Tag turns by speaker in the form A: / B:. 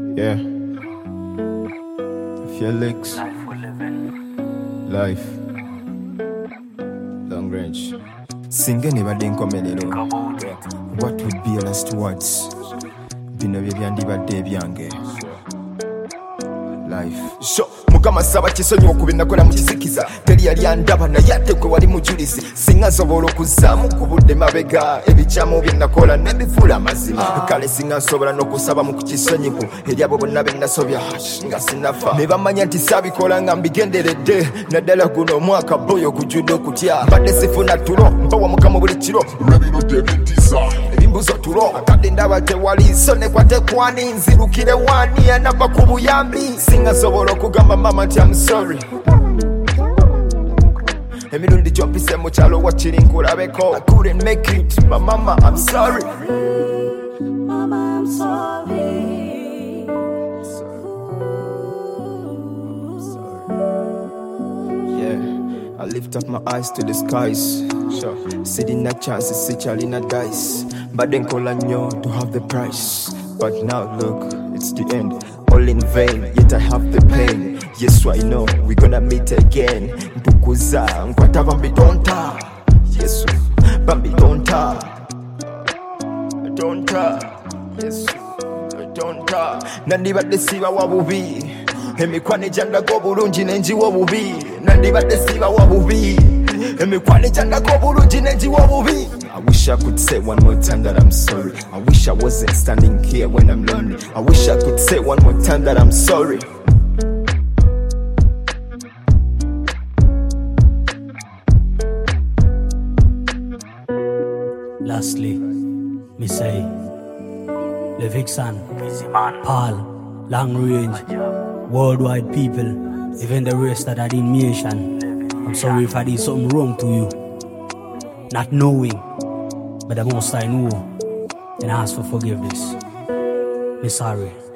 A: Yeah. Felix. Life. Long range. Singe nibadde nkomerero. What would be your last words? Bino bye byandibadde ebyange. Life. Sho mukama saba kisonyiwa ku binakola mu kizikiza teri yali andaba naye ate gwe wali mujulizi singa nsobola okuzaamu ku budde mabega ebikyamu bye nakola nebifuula amazima kale singa nsobola n'okusaba mu kukisonyivu eri abo bonna be nasobya nga sinafa ne bamanya nti saabikola nga mbigenderedde naddala guno omwaka boyo ogujjudde okutya mbadde sifuna tulo mbawa mukama buli kiro olw'ebirudde ebintiisa ebimbuzo tulo akadde ndaba tewali so nekwatekwani nzirukire wani anava ku buyambi singa nsobola okugamba mama nti I'm sorry emirundi gyompise mu kyalo wakiri nkulabeko I couldn't make it but mama I'm sorry
B: Mama I'm sorry
A: Yeah, I lift up my eyes to the skies. Sure. Sitting a chance, see Charlina dice. But then call on you to have the price. But now look, it's the end. All in vain, yet I have the pain. Yes, I know we're gonna meet again. Mpukuza, nkwata bambi donta. Yes, bambi donta. Donta. Yes, donta. Nandibadde siba wabubi. Emikwano egyandako obulungi n'enjiwa obubi nandibadde siiba wabubi emikwano egyandako obulungi n'enjiwa obubi I wish I could say one more time that I'm sorry. I wish I wasn't standing here when I'm lonely. I wish I could say one more time that I'm sorry.
C: Lastly, me say, the Vixen, Paul, Long Range, worldwide people, even the rest of that in nation. I'm sorry if I did something wrong to you. Not knowing, but the most I know, and ask for forgiveness. Me sorry.